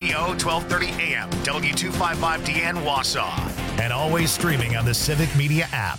KBGO 1230 AM, W255DN Wausau. And always streaming on the Civic Media app.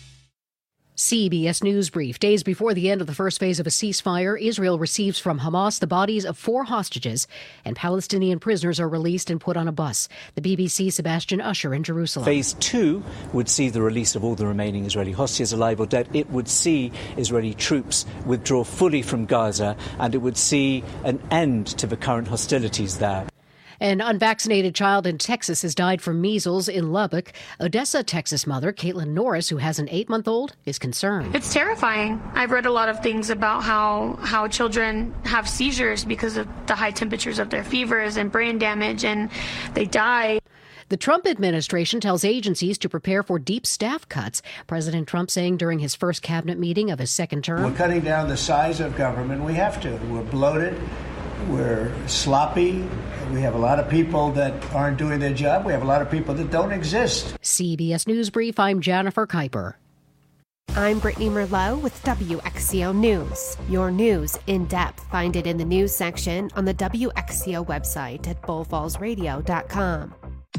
CBS News Brief. Days before the end of the first phase of a ceasefire, Israel receives from Hamas the bodies of 4 hostages, and Palestinian prisoners are released and put on a bus. The BBC Sebastian Usher in Jerusalem. Phase 2 would see the release of all the remaining Israeli hostages, alive or dead. It would see Israeli troops withdraw fully from Gaza, and it would see an end to the current hostilities there. An unvaccinated child in Texas has died from measles in Lubbock. Odessa, Texas mother Caitlin Norris, who has an 8-month-old, is concerned. It's terrifying. I've read a lot of things about how children have seizures because of the high temperatures of their fevers and brain damage, and they die. The Trump administration tells agencies to prepare for deep staff cuts. President Trump saying during his first cabinet meeting of his second term. We're cutting down the size of government. We have to. We're bloated. We're sloppy. We have a lot of people that aren't doing their job. We have a lot of people that don't exist. CBS News Brief, I'm Jennifer Kuiper. I'm Brittany Merlot with WXCO News. Your news in depth. Find it in the news section on the WXCO website at bullfallsradio.com.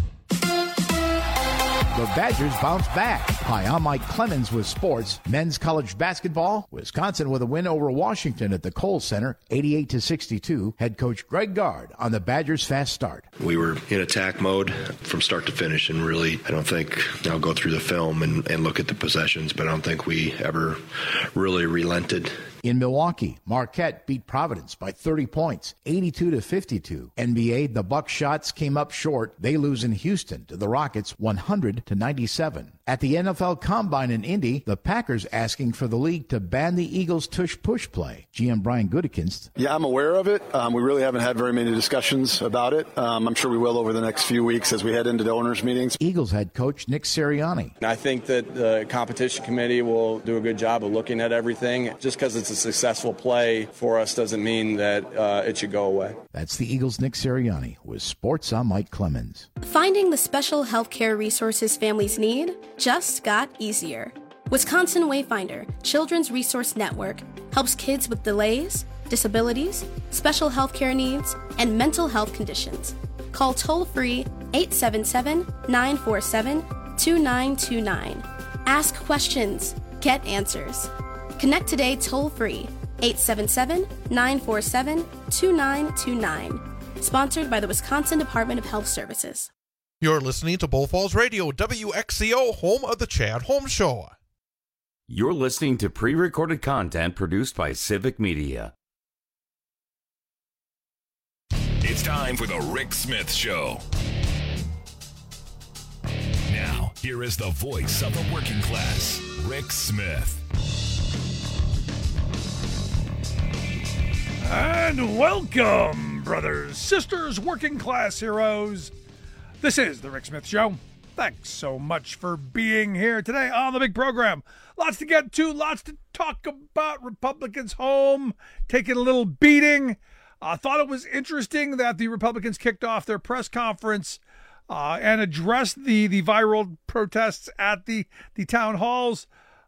The Badgers bounce back. Hi, I'm Mike Clemens with sports. Men's college basketball. Wisconsin with a win over Washington at the Kohl Center, 88-62. Head coach Greg Gard on the Badgers' fast start. We were in attack mode from start to finish, and really, I don't think, I'll go through the film and look at the possessions, but I don't think we ever really relented. In Milwaukee, Marquette beat Providence by 30 points, 82-52. NBA, the Buckshot came up short. They lose in Houston to the Rockets, 100-97. At the NFL Combine in Indy, the Packers asking for the league to ban the Eagles' tush-push play. GM Brian Gutekunst. Yeah, I'm aware of it. We really haven't had very many discussions about it. I'm sure we will over the next few weeks as we head into the owners' meetings. Eagles head coach Nick Sirianni. I think that the competition committee will do a good job of looking at everything. Just because it's a successful play for us doesn't mean that it should go away. That's the Eagles' Nick Sirianni with Sports. I'm Mike Clemens. Finding the special healthcare resources families need just got easier. Wisconsin Wayfinder Children's Resource Network helps kids with delays, disabilities, special healthcare needs, and mental health conditions. Call toll-free 877-947-2929. Ask questions. Get answers. Connect today toll-free 877-947-2929. Sponsored by the Wisconsin Department of Health Services. You're listening to Bull Falls Radio, WXCO, home of the Chad Holmes Show. You're listening to pre-recorded content produced by Civic Media. It's time for the Rick Smith Show. Now, here is the voice of the working class, Rick Smith. And welcome, brothers, sisters, working class heroes. This is the Rick Smith Show. Thanks so much for being here today on the big program. Lots to get to, lots to talk about. Republicans home, taking a little beating. I thought it was interesting that the Republicans kicked off their press conference and addressed the viral protests at the town halls.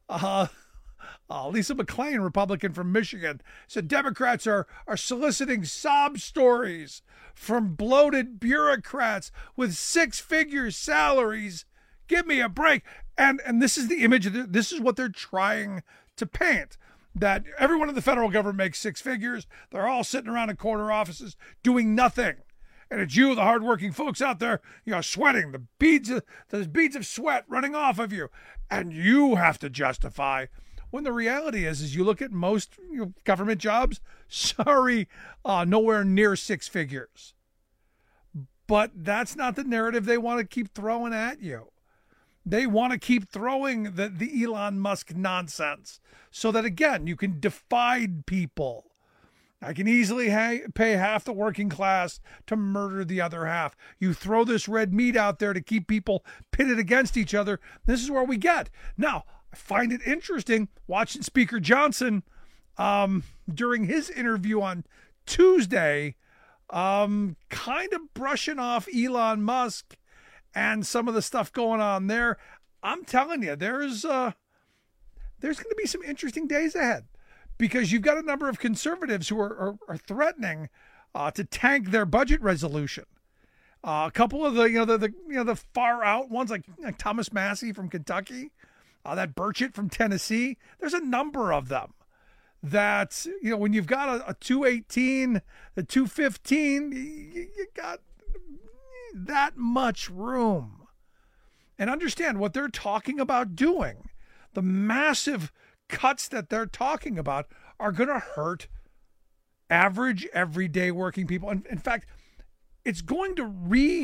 Lisa McClain, Republican from Michigan, said Democrats are soliciting sob stories from bloated bureaucrats with six-figure salaries. Give me a break. And this is the image. This is what they're trying to paint, that everyone in the federal government makes six figures. They're all sitting around in corner offices doing nothing. And it's you, the hardworking folks out there, sweating, the beads of sweat running off of you. And you have to justify. When the reality is you look at most government jobs, nowhere near six figures. But that's not the narrative they want to keep throwing at you. They want to keep throwing the Elon Musk nonsense so that, again, you can divide people. I can easily pay half the working class to murder the other half. You throw this red meat out there to keep people pitted against each other. This is where we get. Now, I find it interesting watching Speaker Johnson during his interview on Tuesday, kind of brushing off Elon Musk and some of the stuff going on there. I'm telling you, there's going to be some interesting days ahead, because you've got a number of conservatives who are threatening to tank their budget resolution. A couple of the far out ones like Thomas Massey from Kentucky, that Burchett from Tennessee. There's a number of them that, when you've got a 218, a 215, you got that much room. And understand what they're talking about doing. The massive cuts that they're talking about are going to hurt average, everyday working people. And in fact, it's going to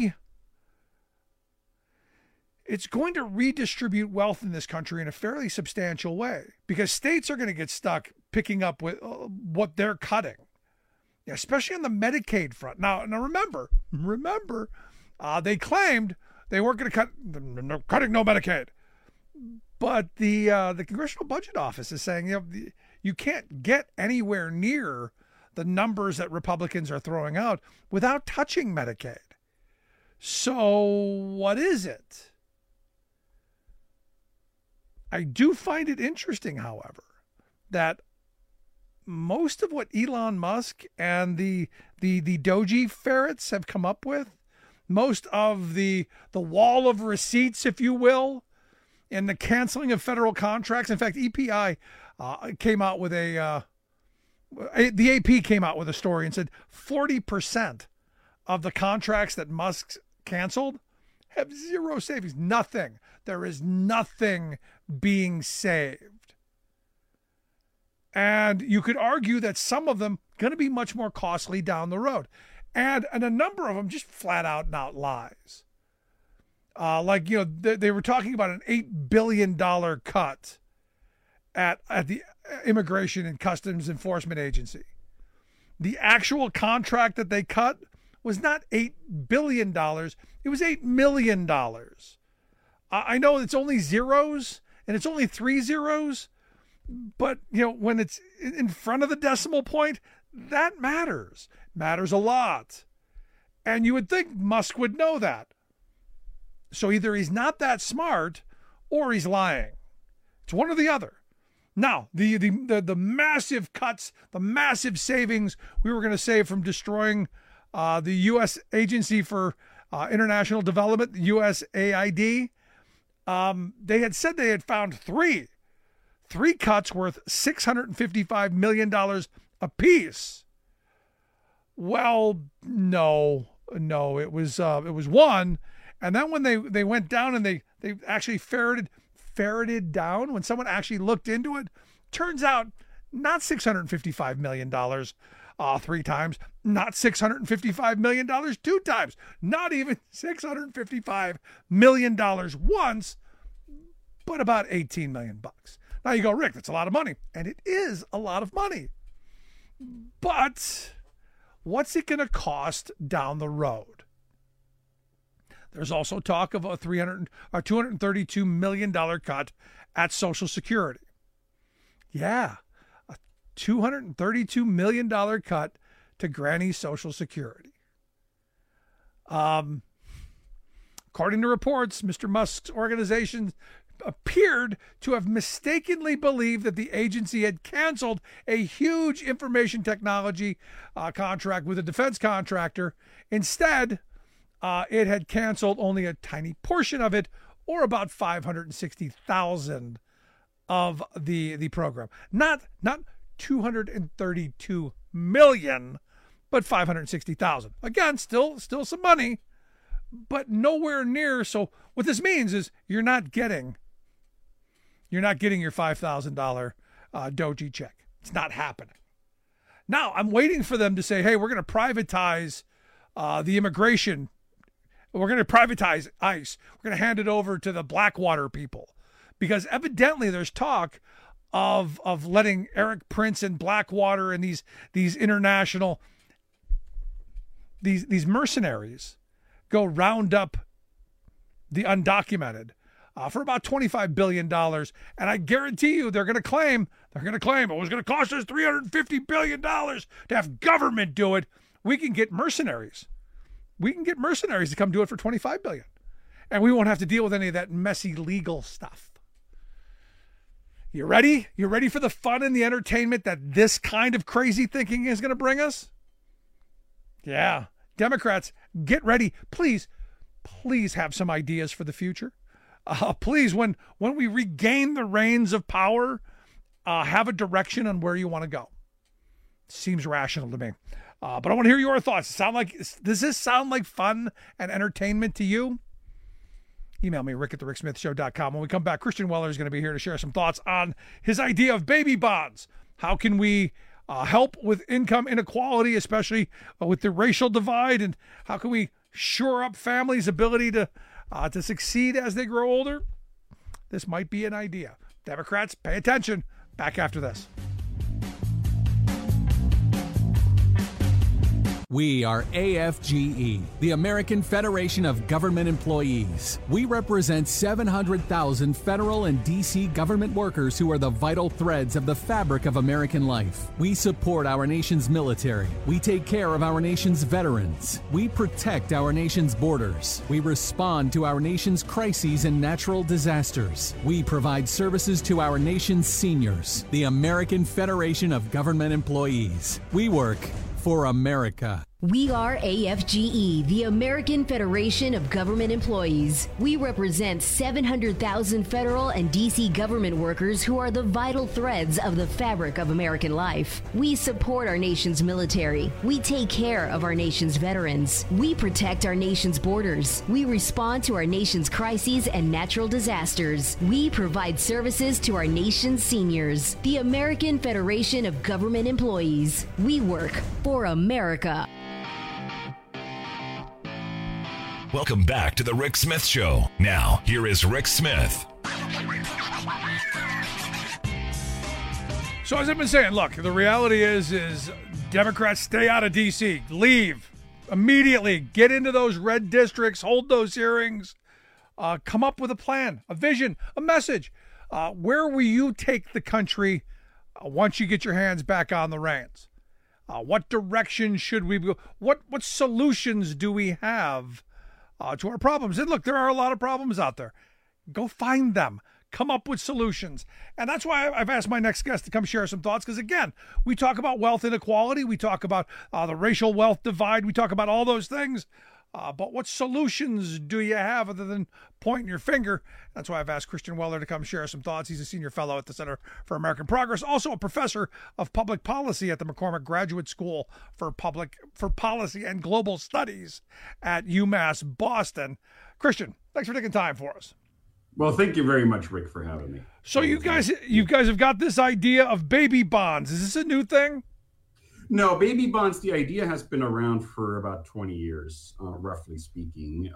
redistribute wealth in this country in a fairly substantial way, because states are going to get stuck picking up with what they're cutting, especially on the Medicaid front. Now remember, they claimed they weren't going to cut, they're cutting no Medicaid, but the Congressional Budget Office is saying you can't get anywhere near the numbers that Republicans are throwing out without touching Medicaid. So what is it? I do find it interesting, however, that most of what Elon Musk and the Doge ferrets have come up with, most of the wall of receipts, if you will, and the canceling of federal contracts. In fact, EPI came out with the AP came out with a story and said 40% of the contracts that Musk canceled have zero savings. Nothing. There is nothing being saved. And you could argue that some of them going to be much more costly down the road. And a number of them just flat out lies. They were talking about an $8 billion cut at the Immigration and Customs Enforcement Agency. The actual contract that they cut was not $8 billion. It was $8 million. I know it's only zeros and it's only 3 zeros, but when it's in front of the decimal point, that matters a lot. And you would think Musk would know that. So either he's not that smart or he's lying. It's one or the other. Now, the massive cuts, the massive savings we were going to save from destroying the U.S. Agency for International Development, the USAID, they had said they had found three cuts worth $655 million apiece. Well, no, it was one. And then when they went down and they actually ferreted down, when someone actually looked into it, turns out not $655 million 3 times, not $655 million 2 times, not even $655 million once, but about $18 million. Now you go, Rick, that's a lot of money. And it is a lot of money. But what's it going to cost down the road? There's also talk of a $232 million cut at Social Security. Yeah, a $232 million cut to Granny's Social Security. According to reports, Mr. Musk's organization appeared to have mistakenly believed that the agency had canceled a huge information technology contract with a defense contractor. Instead, it had canceled only a tiny portion of it, or about 560,000 of the program. Not 232 million, but 560,000. Again, still some money, but nowhere near. So what this means is you're not getting your $5,000 Doge check. It's not happening. Now I'm waiting for them to say, hey, we're going to privatize the immigration. We're going to privatize ICE. We're going to hand it over to the Blackwater people, because evidently there's talk of letting Eric Prince and Blackwater and these international these mercenaries go round up the undocumented for about $25 billion. And I guarantee you they're going to claim it was going to cost us $350 billion to have government do it. We can get mercenaries. We can get mercenaries to come do it for $25 billion. And we won't have to deal with any of that messy legal stuff. You ready? You ready for the fun and the entertainment that this kind of crazy thinking is going to bring us? Yeah. Democrats, get ready. Please have some ideas for the future. Please, when we regain the reins of power, have a direction on where you want to go. Seems rational to me. But I want to hear your thoughts. Does this sound like fun and entertainment to you? Email me, rick@thericksmithshow.com. When we come back, Christian Weller is going to be here to share some thoughts on his idea of baby bonds. How can we help with income inequality, especially with the racial divide? And how can we shore up families' ability to succeed as they grow older? This might be an idea. Democrats, pay attention. Back after this. We are AFGE, the American Federation of Government Employees. We represent 700,000 federal and D.C. government workers who are the vital threads of the fabric of American life. We support our nation's military. We take care of our nation's veterans. We protect our nation's borders. We respond to our nation's crises and natural disasters. We provide services to our nation's seniors. The American Federation of Government Employees. We work for America. We are AFGE, the American Federation of Government Employees. We represent 700,000 federal and D.C. government workers who are the vital threads of the fabric of American life. We support our nation's military. We take care of our nation's veterans. We protect our nation's borders. We respond to our nation's crises and natural disasters. We provide services to our nation's seniors. The American Federation of Government Employees. We work for America. Welcome back to the Rick Smith Show. Now, here is Rick Smith. So as I've been saying, look, the reality is Democrats stay out of D.C. Leave immediately. Get into those red districts. Hold those hearings. Come up with a plan, a vision, a message. Where will you take the country once you get your hands back on the reins? What direction should we go? What solutions do we have to our problems? And look, there are a lot of problems out there. Go find them. Come up with solutions. And that's why I've asked my next guest to come share some thoughts, because, again, we talk about wealth inequality. We talk about the racial wealth divide. We talk about all those things. But what solutions do you have other than pointing your finger? That's why I've asked Christian Weller to come share some thoughts. He's a senior fellow at the Center for American Progress, also a professor of public policy at the McCormick Graduate School for Policy and Global Studies at UMass Boston. Christian, thanks for taking time for us. Well, thank you very much, Rick, for having me. So you guys have got this idea of baby bonds. Is this a new thing? No, baby bonds, the idea has been around for about 20 years, roughly speaking.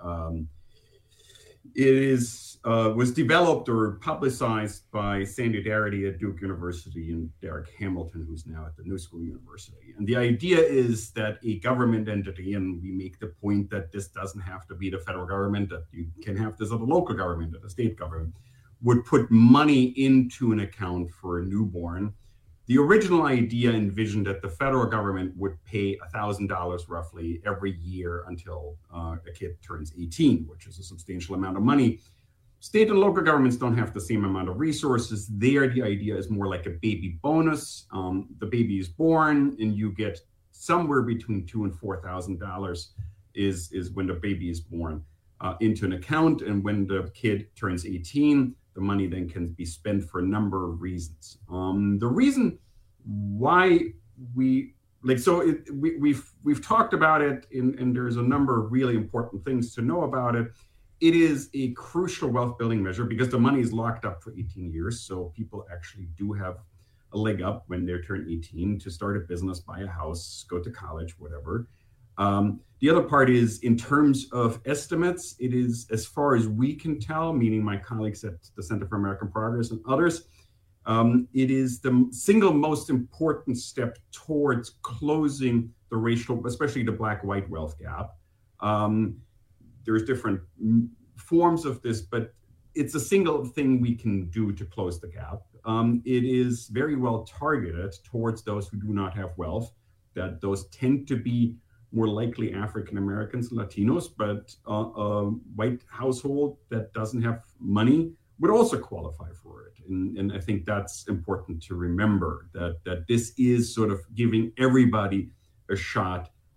It was developed or publicized by Sandy Darity at Duke University and Derek Hamilton, who's now at the New School University. And the idea is that a government entity, and we make the point that this doesn't have to be the federal government, that you can have this at a local government, at a state government, would put money into an account for a newborn. The original idea envisioned that the federal government would pay $1,000 roughly every year until a kid turns 18, which is a substantial amount of money. State and local governments don't have the same amount of resources. There, the idea is more like a baby bonus. The baby is born, and you get somewhere between $2,000 and $4,000 is when the baby is born into an account. And when the kid turns 18, the money then can be spent for a number of reasons. The reason why we've talked about it, and there's a number of really important things to know about it. It is a crucial wealth building measure because the money is locked up for 18 years. So people actually do have a leg up when they turn 18 to start a business, buy a house, go to college, whatever. The other part is, in terms of estimates, it is, as far as we can tell, meaning my colleagues at the Center for American Progress and others, it is the single most important step towards closing the racial, especially the black-white wealth gap. There's different forms of this, but it's a single thing we can do to close the gap. It is very well targeted towards those who do not have wealth, that those tend to be more likely African Americans, Latinos, but a white household that doesn't have money would also qualify for it. And I think that's important to remember, that this is sort of giving everybody a shot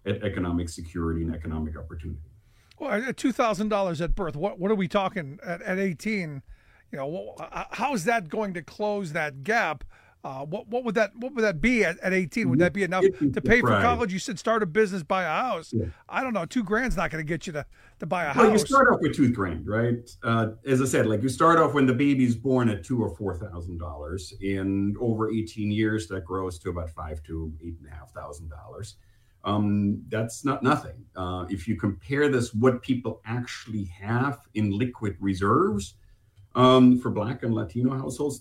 at economic security and economic opportunity. Well, at $2,000 at birth, what are we talking at 18? You know, how is that going to close that gap? What would that be at 18? Would that be enough to pay for college? You said start a business, buy a house. Yeah. I don't know. $2,000's not going to get you to buy a house. Well, you start off with $2,000, right? As I said, like you start off when the baby's born at $2,000 or $4,000, and over 18 years that grows to about $5,000 to $8,500. That's not nothing. If you compare this, what people actually have in liquid reserves for Black and Latino households,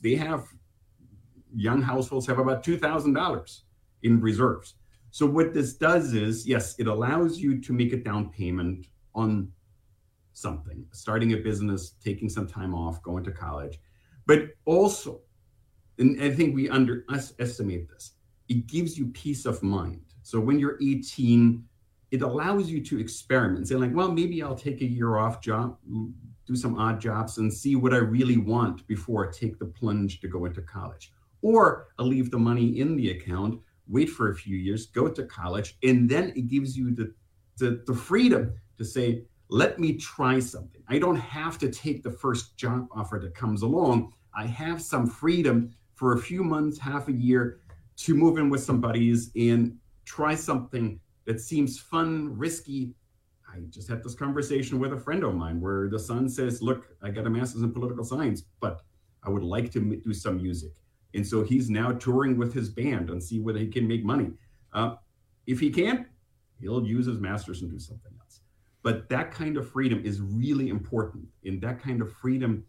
young households have about $2,000 in reserves. So what this does is, yes, it allows you to make a down payment on something, starting a business, taking some time off, going to college. But also, and I think we underestimate this, it gives you peace of mind. So when you're 18, it allows you to experiment, say like, well, maybe I'll take a year off job, do some odd jobs and see what I really want before I take the plunge to go into college. Or I'll leave the money in the account, wait for a few years, go to college, and then it gives you the freedom to say, let me try something. I don't have to take the first job offer that comes along. I have some freedom for a few months, half a year, to move in with some buddies and try something that seems fun, risky. I just had this conversation with a friend of mine where the son says, look, I got a master's in political science, but I would like to do some music. And so he's now touring with his band and see whether he can make money. If he can't, he'll use his master's and do something else. But that kind of freedom is really important. And that kind of freedom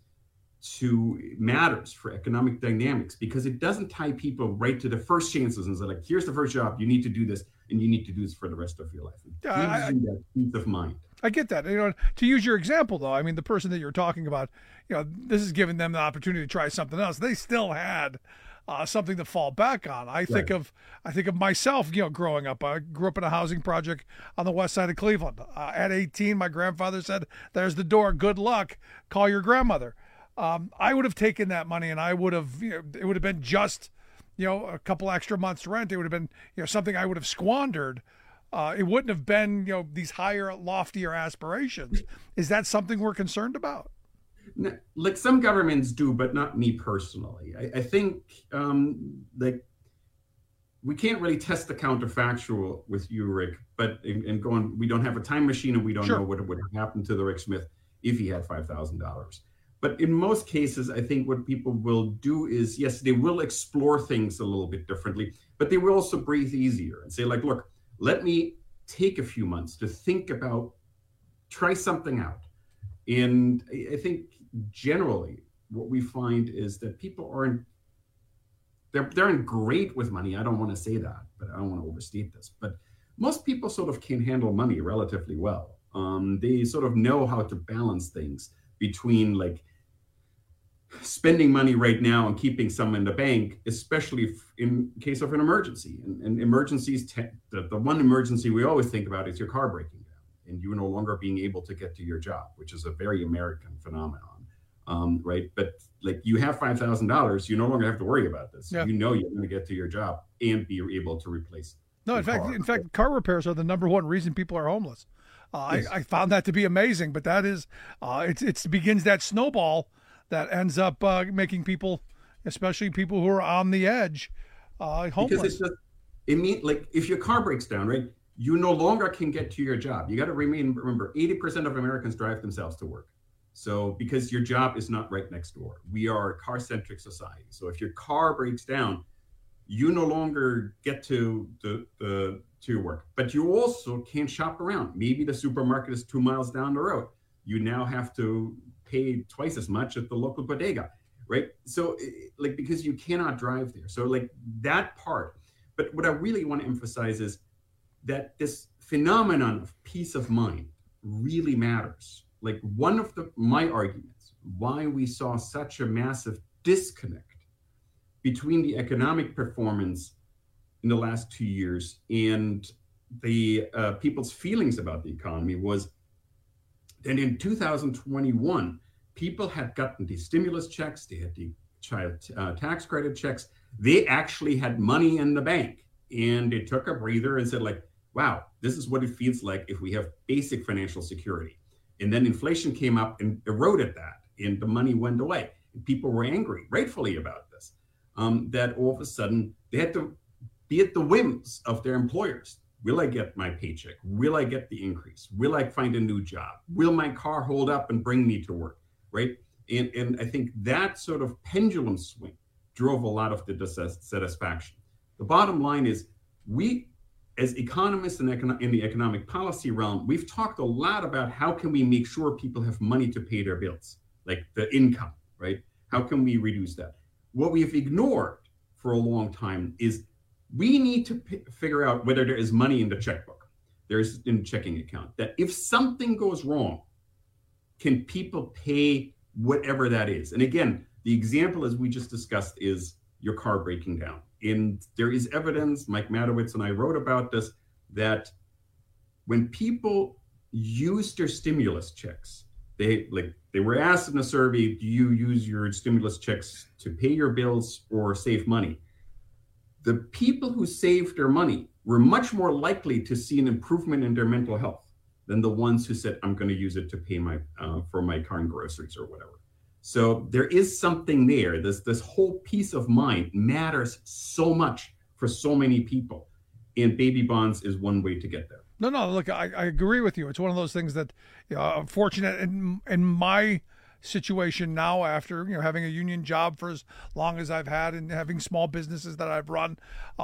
matters for economic dynamics, because it doesn't tie people right to the first chances and say, like, here's the first job, you need to do this, and you need to do this for the rest of your life. It gives you that peace of mind. I get that. You know, to use your example, though, I mean, the person that you're talking about, you know, this is giving them the opportunity to try something else. They still had something to fall back on. I think of myself, you know, growing up. I grew up in a housing project on the west side of Cleveland. At 18, my grandfather said, "There's the door. Good luck. Call your grandmother." I would have taken that money, and I would have, you know, it would have been just, you know, a couple extra months' rent. It would have been, you know, something I would have squandered. It wouldn't have been, you know, these higher, loftier aspirations. Is that something we're concerned about? Like some governments do, but not me personally. I think like we can't really test the counterfactual with you, Rick, but we don't have a time machine, and we don't know what would happen to the Rick Smith if he had $5,000. But in most cases, I think what people will do is, yes, they will explore things a little bit differently, but they will also breathe easier and say, like, look, let me take a few months to think about, try something out. And I think generally what we find is that people they're great with money. I don't want to say that, but I don't want to overstate this. But most people sort of can handle money relatively well. They sort of know how to balance things between like spending money right now and keeping some in the bank, especially in case of an emergency. And emergencies, the one emergency we always think about is your car breaking down and you no longer being able to get to your job, which is a very American phenomenon, right? But like you have $5,000, you no longer have to worry about this. Yeah. You know you're going to get to your job and be able to replace. No, in fact, car repairs are the number one reason people are homeless. Yes. I found that to be amazing, but that is, it begins that snowball that ends up making people, especially people who are on the edge, homeless. Because it's just, it means like if your car breaks down, right, you no longer can get to your job. You got to remember, 80% of Americans drive themselves to work. So because your job is not right next door, we are a car-centric society. So if your car breaks down, you no longer get to your work, but you also can't shop around. Maybe the supermarket is 2 miles down the road. You now have to pay twice as much at the local bodega, right? So like, because you cannot drive there. So like that part, but what I really want to emphasize is that this phenomenon of peace of mind really matters. Like one of my arguments why we saw such a massive disconnect between the economic performance in the last 2 years and the people's feelings about the economy was that in 2021, people had gotten the stimulus checks, they had the child tax credit checks, they actually had money in the bank, and they took a breather and said, like, wow, this is what it feels like if we have basic financial security. And then inflation came up and eroded that, and the money went away. And people were angry, rightfully, about this, that all of a sudden they had to be at the whims of their employers. Will I get my paycheck? Will I get the increase? Will I find a new job? Will my car hold up and bring me to work, right? And I think that sort of pendulum swing drove a lot of the dissatisfaction. The bottom line is, we, as economists in the economic policy realm, we've talked a lot about how can we make sure people have money to pay their bills, like the income, right? How can we reduce that? What we've ignored for a long time is we need to figure out whether there is money in the checkbook, there's in the checking account, that if something goes wrong, can people pay whatever that is? And again, the example, as we just discussed, is your car breaking down. And there is evidence, Mike Matowitz and I wrote about this, that when people use their stimulus checks, they were asked in a survey, do you use your stimulus checks to pay your bills or save money? The people who saved their money were much more likely to see an improvement in their mental health than the ones who said, I'm going to use it to pay for my car and groceries or whatever. So there is something there. This whole peace of mind matters so much for so many people. And baby bonds is one way to get there. No, look, I agree with you. It's one of those things that, I'm fortunate in my situation now, after having a union job for as long as I've had and having small businesses that I've run,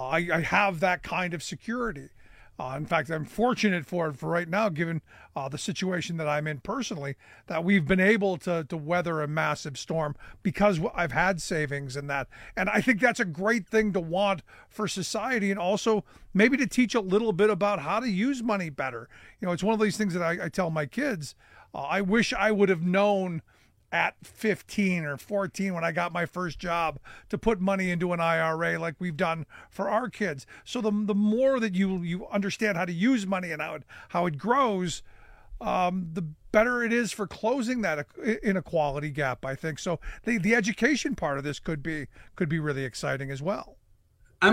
I have that kind of security. In fact, I'm fortunate for right now, given the situation that I'm in personally, that we've been able to weather a massive storm because I've had savings and that. And I think that's a great thing to want for society, and also maybe to teach a little bit about how to use money better. It's one of these things that I tell my kids. I wish I would have known at 15 or 14 when I got my first job to put money into an IRA like we've done for our kids. So the more that you understand how to use money and how it grows, the better it is for closing that inequality gap, I think. So the education part of this could be really exciting as well. I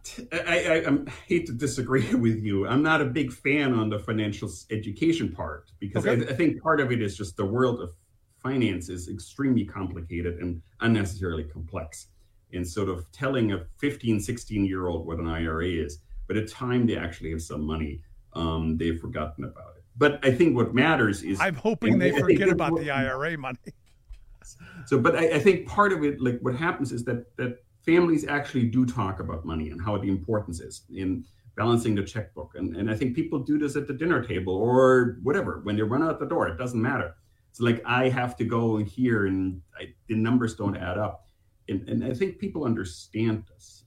hate to disagree with you. I'm not a big fan on the financial education part, because I think part of it is just the world of finance is extremely complicated and unnecessarily complex. And sort of telling a 15, 16-year-old what an IRA is, by the time they actually have some money, they've forgotten about it. But I think what matters is... I'm hoping they forget about the IRA money. So, but I think part of it, like what happens is that families actually do talk about money and how the importance is in balancing the checkbook. And I think people do this at the dinner table or whatever. When they run out the door, it doesn't matter. It's like, I have to go in here and the numbers don't add up. And I think people understand this,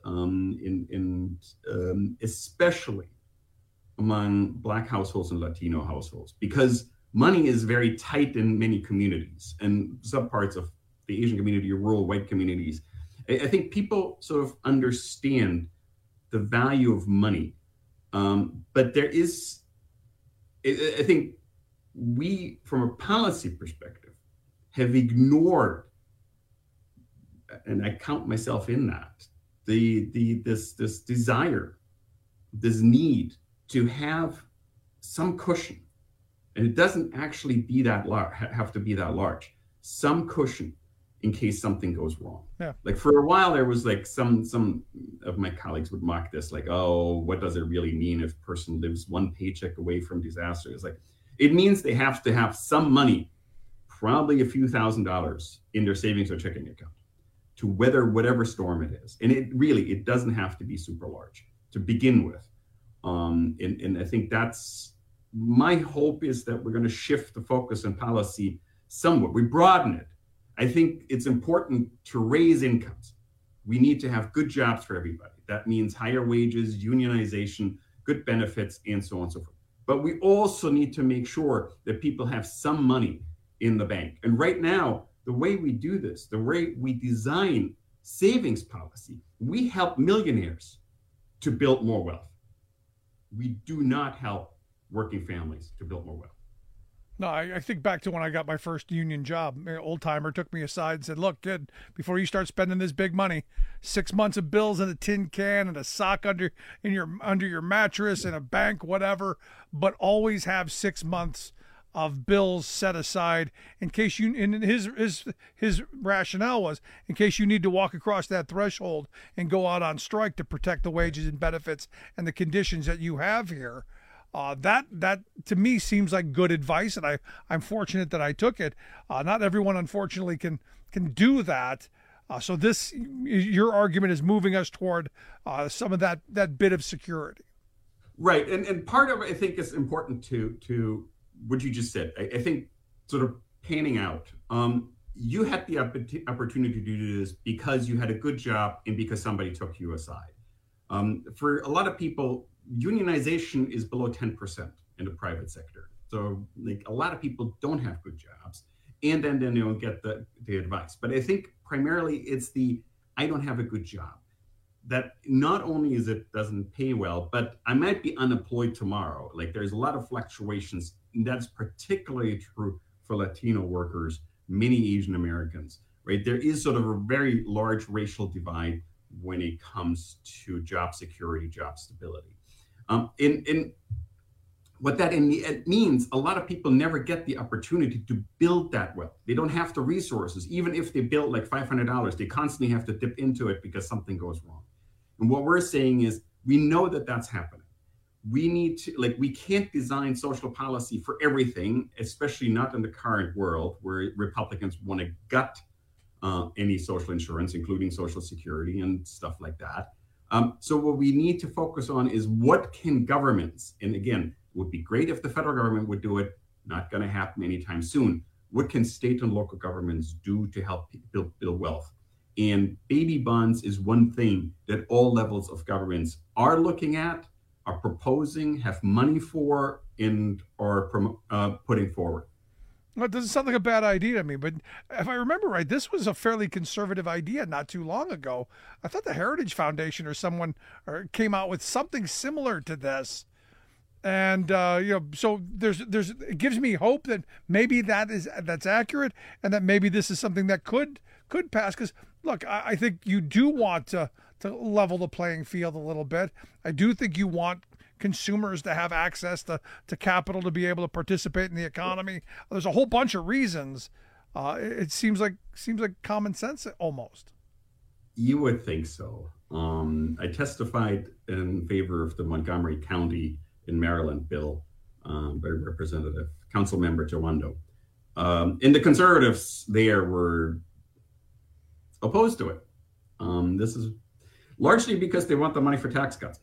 especially among Black households and Latino households, because money is very tight in many communities and subparts of the Asian community or rural white communities. I think people sort of understand the value of money. But there is, I think, we, from a policy perspective, have ignored, and I count myself in that, this desire, this need to have some cushion, and it doesn't actually be that have to be that large, some cushion in case something goes wrong. Yeah. Like for a while there was like some of my colleagues would mock this, like, oh, what does it really mean if a person lives one paycheck away from disaster? It's like, it means they have to have some money, probably a few $1,000s in their savings or checking account to weather whatever storm it is. And it doesn't have to be super large to begin with. And I think that's my hope, is that we're going to shift the focus in policy somewhat. We broaden it. I think it's important to raise incomes. We need to have good jobs for everybody. That means higher wages, unionization, good benefits, and so on and so forth. But we also need to make sure that people have some money in the bank. And right now, the way we do this, the way we design savings policy, we help millionaires to build more wealth. We do not help working families to build more wealth. No, I think back to when I got my first union job. An old timer took me aside and said, "Look, kid, before you start spending this big money, 6 months of bills in a tin can and a sock under your mattress and a bank, whatever, but always have 6 months of bills set aside in case you." And his rationale was in case you need to walk across that threshold and go out on strike to protect the wages and benefits and the conditions that you have here. That to me seems like good advice, and I'm fortunate that I took it. Not everyone, unfortunately, can do that. So your argument is moving us toward some of that bit of security. Right, and part of it, I think, is important to what you just said. I think sort of panning out. You had the opportunity to do this because you had a good job and because somebody took you aside. For a lot of people, unionization is below 10% in the private sector. So like a lot of people don't have good jobs, and then they don't get the advice. But I think primarily it's I don't have a good job. That not only is it doesn't pay well, but I might be unemployed tomorrow. Like there's a lot of fluctuations, and that's particularly true for Latino workers, many Asian Americans, right? There is sort of a very large racial divide when it comes to job security, job stability. And what that in the end means, a lot of people never get the opportunity to build that wealth. They don't have the resources. Even if they build like $500, they constantly have to dip into it because something goes wrong. And what we're saying is we know that that's happening. We need to, we can't design social policy for everything, especially not in the current world where Republicans want to gut any social insurance, including Social Security and stuff like that. So what we need to focus on is what can governments, and again, it would be great if the federal government would do it, not going to happen anytime soon. What can state and local governments do to help build wealth? And baby bonds is one thing that all levels of governments are looking at, are proposing, have money for, and are putting forward. Well, it doesn't sound like a bad idea to me, but if I remember right, this was a fairly conservative idea not too long ago. I thought the Heritage Foundation or someone came out with something similar to this. And, so it gives me hope that maybe that's accurate and that maybe this is something that could pass. Because, look, I think you do want to level the playing field a little bit. I do think you want consumers to have access to capital to be able to participate in the economy. There's a whole bunch of reasons. It seems like common sense almost. You would think so. I testified in favor of the Montgomery County in Maryland bill by Representative Councilmember Jawando. And the conservatives there were opposed to it. This is largely because they want the money for tax cuts.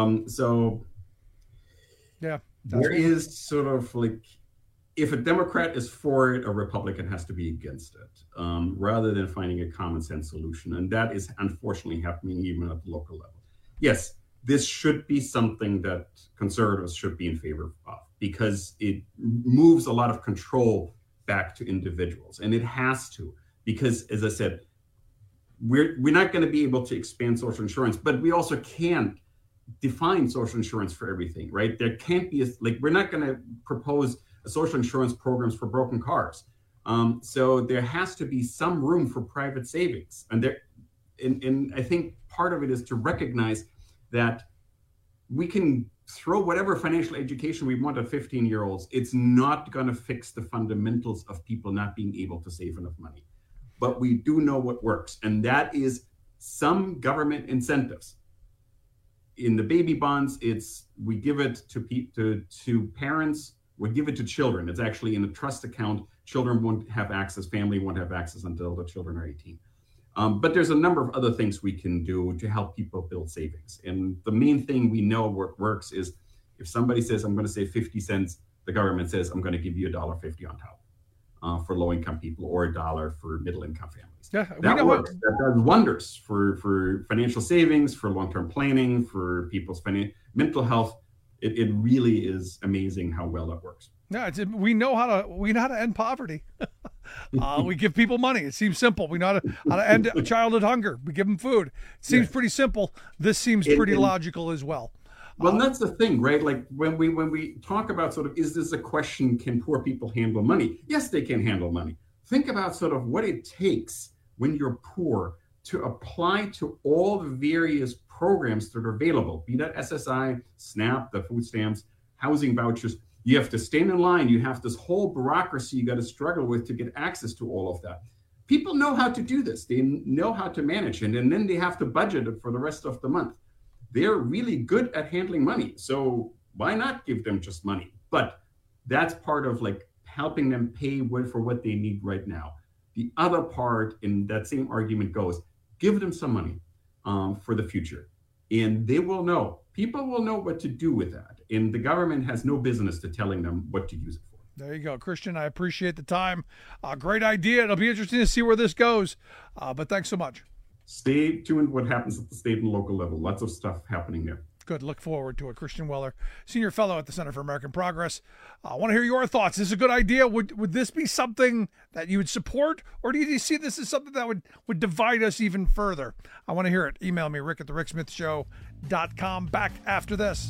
Yeah, there is sort of if a Democrat is for it, a Republican has to be against it, rather than finding a common sense solution. And that is unfortunately happening even at the local level. Yes, this should be something that conservatives should be in favor of because it moves a lot of control back to individuals. And it has to, because as I said, we're not going to be able to expand social insurance, but we also can't define social insurance for everything, right? There can't be we're not going to propose a social insurance programs for broken cars. So there has to be some room for private savings. And I think part of it is to recognize that we can throw whatever financial education we want at 15-year-olds. It's not going to fix the fundamentals of people not being able to save enough money. But we do know what works, and that is some government incentives. In the baby bonds, we give it to parents, we give it to children. It's actually in a trust account. Children won't have access, family won't have access until the children are 18. But there's a number of other things we can do to help people build savings. And the main thing we know works is if somebody says, I'm going to save 50 cents, the government says, I'm going to give you $1.50 on top for low-income people or $1 for middle-income families. Yeah, that works. That does wonders for financial savings, for long-term planning, for people's mental health. It really is amazing how well that works. Yeah, we know how to end poverty. We give people money. It seems simple. We know how to end childhood hunger. We give them food. It seems pretty simple. This seems pretty logical as well. Well, that's the thing, right? Like when we talk about sort of, is this a question, can poor people handle money? Yes, they can handle money. Think about sort of what it takes when you're poor to apply to all the various programs that are available, be that SSI, SNAP, the food stamps, housing vouchers. You have to stand in line. You have this whole bureaucracy you got to struggle with to get access to all of that. People know how to do this. They know how to manage it, and then they have to budget it for the rest of the month. They're really good at handling money. So why not give them just money? But that's part of like helping them pay for what they need right now. The other part in that same argument goes, give them some money for the future. And they will know. People will know what to do with that. And the government has no business to telling them what to use it for. There you go, Christian. I appreciate the time. Great idea. It'll be interesting to see where this goes. But thanks so much. Stay tuned what happens at the state and local level. Lots of stuff happening there. Good. Look forward to it. Christian Weller, Senior Fellow at the Center for American Progress. I want to hear your thoughts. Is this a good idea? Would this be something that you would support? Or do you see this as something that would divide us even further? I want to hear it. Email me, rick@thericksmithshow.com. Back after this.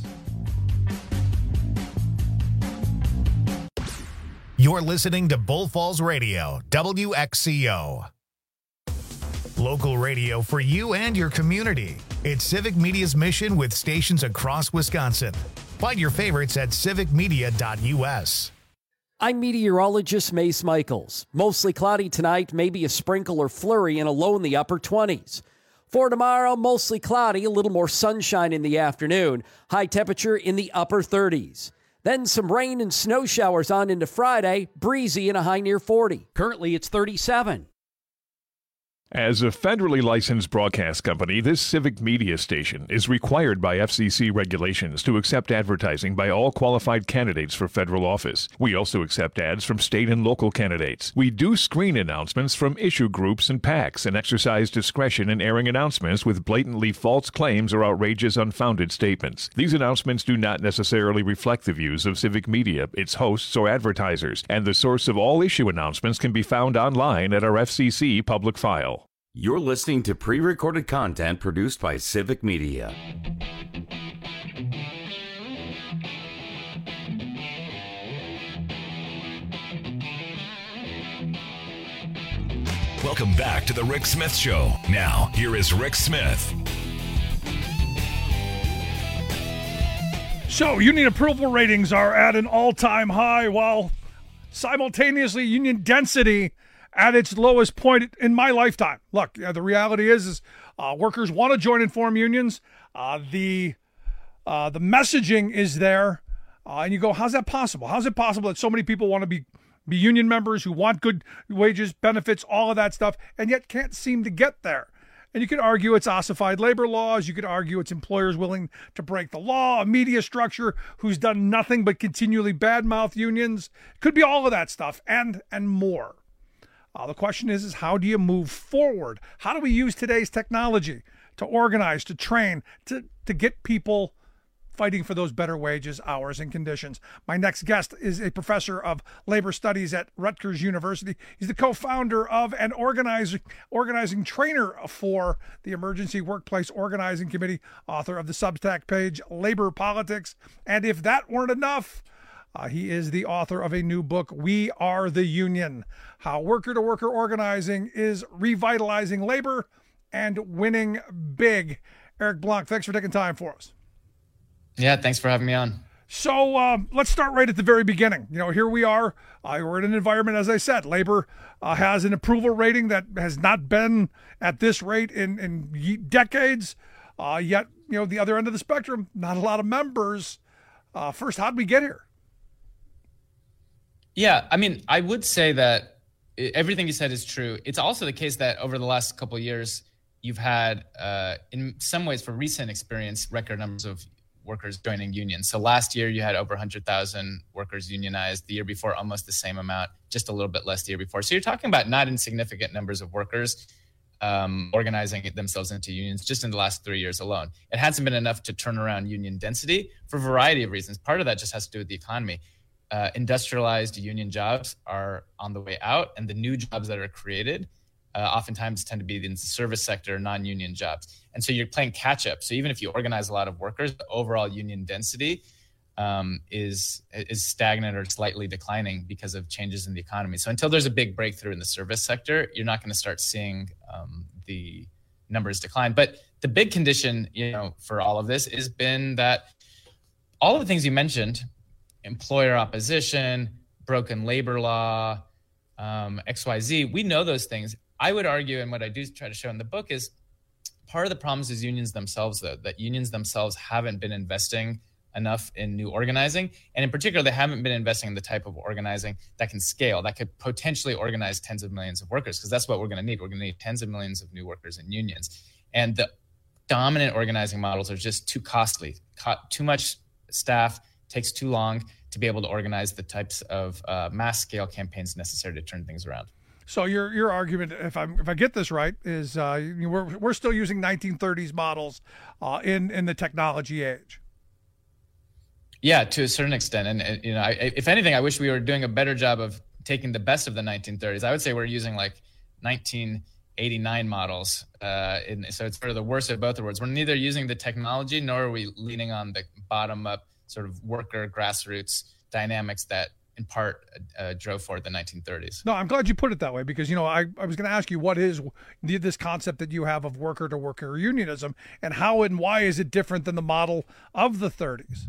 You're listening to Bull Falls Radio, WXCO. Local radio for you and your community. It's Civic Media's mission with stations across Wisconsin. Find your favorites at civicmedia.us. I'm meteorologist Mace Michaels. Mostly cloudy tonight, maybe a sprinkle or flurry and a low in the upper 20s. For tomorrow, mostly cloudy, a little more sunshine in the afternoon. High temperature in the upper 30s. Then some rain and snow showers on into Friday, breezy and a high near 40. Currently, it's 37. As a federally licensed broadcast company, this Civic Media station is required by FCC regulations to accept advertising by all qualified candidates for federal office. We also accept ads from state and local candidates. We do screen announcements from issue groups and PACs and exercise discretion in airing announcements with blatantly false claims or outrageous, unfounded statements. These announcements do not necessarily reflect the views of Civic Media, its hosts, or advertisers, and the source of all issue announcements can be found online at our FCC public file. You're listening to pre-recorded content produced by Civic Media. Welcome back to the Rick Smith Show. Now, here is Rick Smith. So, union approval ratings are at an all-time high, while simultaneously union density at its lowest point in my lifetime. Look, the reality is workers want to join and form unions. The messaging is there, and you go, how's that possible? How's it possible that so many people want to be union members who want good wages, benefits, all of that stuff, and yet can't seem to get there? And you could argue it's ossified labor laws. You could argue it's employers willing to break the law, a media structure who's done nothing but continually badmouth unions. Could be all of that stuff and more. The question is how do you move forward? How do we use today's technology to organize, to train, to get people fighting for those better wages, hours, and conditions? My next guest is a professor of labor studies at Rutgers University. He's the co-founder of and organizing trainer for the Emergency Workplace Organizing Committee, author of the Substack page, Labor Politics. And if that weren't enough, he is the author of a new book, We Are the Union, How Worker-to-Worker Organizing is Revitalizing Labor and Winning Big. Eric Blanc, thanks for taking time for us. Yeah, thanks for having me on. So let's start right at the very beginning. Here we are. We're in an environment, as I said, labor has an approval rating that has not been at this rate in decades. Yet, the other end of the spectrum, not a lot of members. First, how did we get here? Yeah, I would say that everything you said is true. It's also the case that over the last couple of years, you've had, in some ways, for recent experience, record numbers of workers joining unions. So last year, you had over 100,000 workers unionized. The year before, almost the same amount, just a little bit less the year before. So you're talking about not insignificant numbers of workers organizing themselves into unions just in the last 3 years alone. It hasn't been enough to turn around union density for a variety of reasons. Part of that just has to do with the economy. Industrialized union jobs are on the way out, and the new jobs that are created oftentimes tend to be in the service sector, non-union jobs. And so you're playing catch up. So even if you organize a lot of workers, the overall union density is stagnant or slightly declining because of changes in the economy. So until there's a big breakthrough in the service sector, you're not going to start seeing the numbers decline. But the big condition, for all of this has been that all of the things you mentioned, employer opposition, broken labor law, XYZ, we know those things. I would argue, and what I do try to show in the book is part of the problems is unions themselves, though, that unions themselves haven't been investing enough in new organizing. And in particular, they haven't been investing in the type of organizing that can scale, that could potentially organize tens of millions of workers, because that's what we're going to need. We're going to need tens of millions of new workers in unions. And the dominant organizing models are just too costly, too much staff, takes too long to be able to organize the types of mass scale campaigns necessary to turn things around. So your argument, if I get this right, is we're still using 1930s models in the technology age. Yeah, to a certain extent, and if anything, I wish we were doing a better job of taking the best of the 1930s. I would say we're using like 1989 models, so it's sort of the worst of both worlds. We're neither using the technology nor are we leaning on the bottom-up sort of worker grassroots dynamics that in part drove forward the 1930s. No, I'm glad you put it that way because, I was going to ask you what is this concept that you have of worker-to-worker unionism and how and why is it different than the model of the 30s?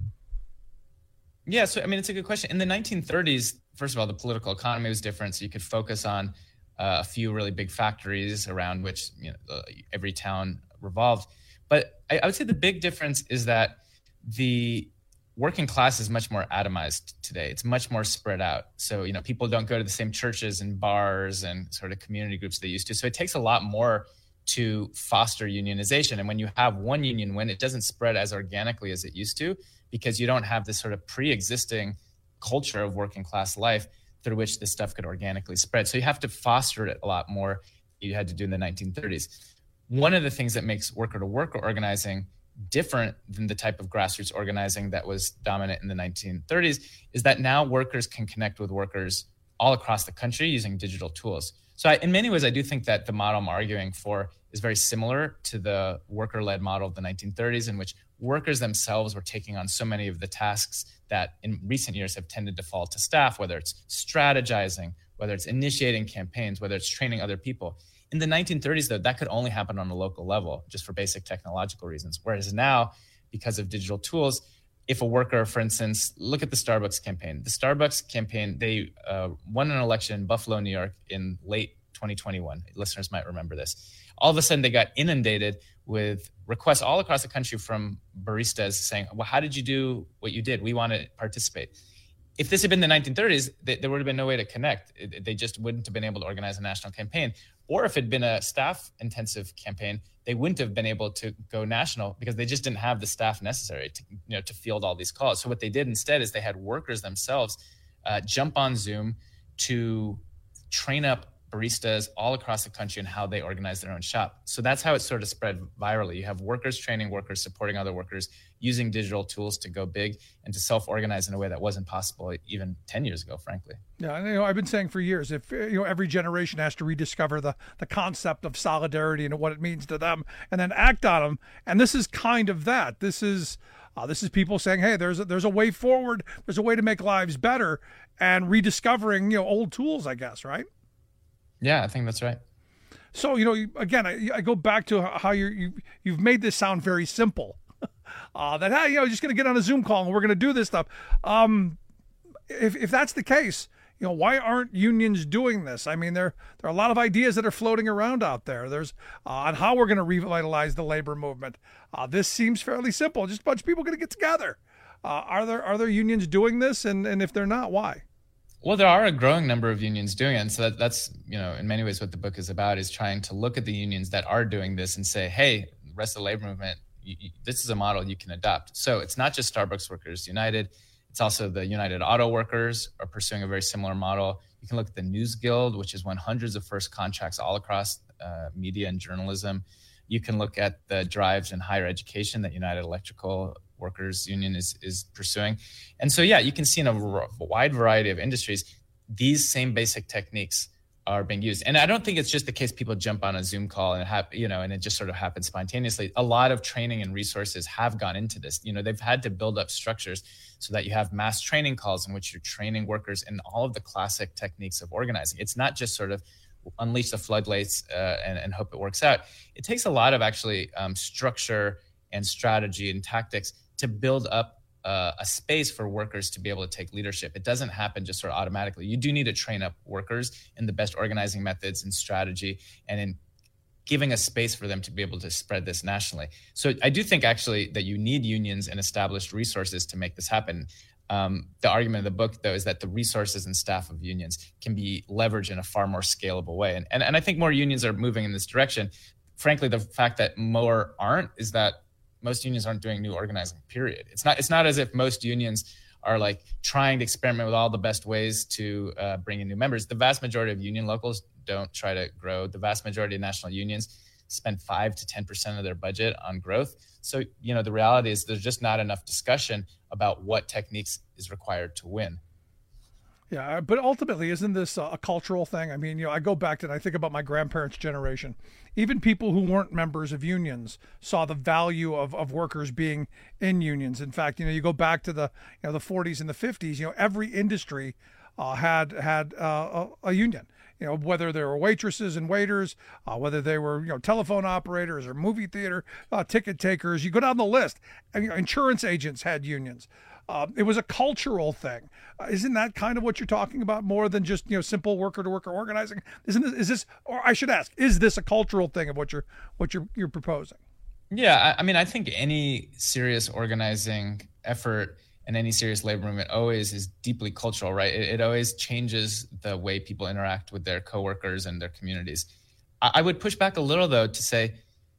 Yeah, so, it's a good question. In the 1930s, first of all, the political economy was different, so you could focus on a few really big factories around which every town revolved. But I would say the big difference is that the working class is much more atomized today. It's much more spread out. So, people don't go to the same churches and bars and sort of community groups they used to. So it takes a lot more to foster unionization. And when you have one union win, it doesn't spread as organically as it used to because you don't have this sort of pre-existing culture of working class life through which this stuff could organically spread. So you have to foster it a lot more than you had to do in the 1930s. One of the things that makes worker-to-worker organizing different than the type of grassroots organizing that was dominant in the 1930s is that now workers can connect with workers all across the country using digital tools. So in many ways, I do think that the model I'm arguing for is very similar to the worker-led model of the 1930s, in which workers themselves were taking on so many of the tasks that in recent years have tended to fall to staff, whether it's strategizing, whether it's initiating campaigns, whether it's training other people. In the 1930s, though, that could only happen on a local level, just for basic technological reasons. Whereas now, because of digital tools, if a worker, for instance, look at the Starbucks campaign. The Starbucks campaign, they won an election in Buffalo, New York in late 2021. Listeners might remember this. All of a sudden, they got inundated with requests all across the country from baristas saying, well, how did you do what you did? We want to participate. If this had been the 1930s, there would have been no way to connect. They just wouldn't have been able to organize a national campaign. Or if it had been a staff-intensive campaign, they wouldn't have been able to go national because they just didn't have the staff necessary to field all these calls. So what they did instead is they had workers themselves jump on Zoom to train up baristas all across the country and how they organize their own shop. So that's how it sort of spread virally. You have workers training workers, supporting other workers, using digital tools to go big and to self-organize in a way that wasn't possible even 10 years ago, frankly. Yeah, I've been saying for years, if every generation has to rediscover the concept of solidarity and what it means to them and then act on them. And this is kind of that. This is people saying, hey, there's a way forward. There's a way to make lives better and rediscovering, old tools, I guess, right? Yeah, I think that's right. So, again, I go back to how you've made this sound very simple. That, hey, just going to get on a Zoom call and we're going to do this stuff. If that's the case, why aren't unions doing this? I mean, there are a lot of ideas that are floating around out there. There's on how we're going to revitalize the labor movement. This seems fairly simple. Just a bunch of people going to get together. Are there unions doing this? And if they're not, why? Well, there are a growing number of unions doing it. And so that's, in many ways what the book is about, is trying to look at the unions that are doing this and say, hey, the rest of the labor movement, this is a model you can adopt. So it's not just Starbucks Workers United. It's also the United Auto Workers are pursuing a very similar model. You can look at the News Guild, which has won hundreds of first contracts all across media and journalism. You can look at the drives in higher education that United Electrical Workers Union is pursuing. And so, yeah, you can see in a wide variety of industries, these same basic techniques are being used. And I don't think it's just the case people jump on a Zoom call and and it just sort of happens spontaneously. A lot of training and resources have gone into this. They've had to build up structures so that you have mass training calls in which you're training workers in all of the classic techniques of organizing. It's not just sort of unleash the floodlights and hope it works out. It takes a lot of actually structure and strategy and tactics to build up a space for workers to be able to take leadership. It doesn't happen just sort of automatically. You do need to train up workers in the best organizing methods and strategy, and in giving a space for them to be able to spread this nationally. So I do think actually that you need unions and established resources to make this happen. The argument of the book, though, is that the resources and staff of unions can be leveraged in a far more scalable way. And I think more unions are moving in this direction. Frankly, the fact that more aren't is that most unions aren't doing new organizing, period. It's not as if most unions are like trying to experiment with all the best ways to bring in new members. The vast majority of union locals don't try to grow. The vast majority of national unions spend 5 to 10% of their budget on growth. So, the reality is there's just not enough discussion about what techniques is required to win. Yeah, but ultimately, isn't this a cultural thing? I mean, I go back to and I think about my grandparents' generation. Even people who weren't members of unions saw the value of workers being in unions. In fact, you go back to the the 40s and the 50s. Every industry had a union. Whether they were waitresses and waiters, whether they were telephone operators or movie theater ticket takers. You go down the list, and insurance agents had unions. It was a cultural thing. Isn't that kind of what you're talking about more than just simple worker to worker organizing? Is this, or I should ask, is this a cultural thing of what you're proposing? Yeah, I mean, I think any serious organizing effort and any serious labor movement always is deeply cultural, right? It always changes the way people interact with their coworkers and their communities. I would push back a little, though, to say,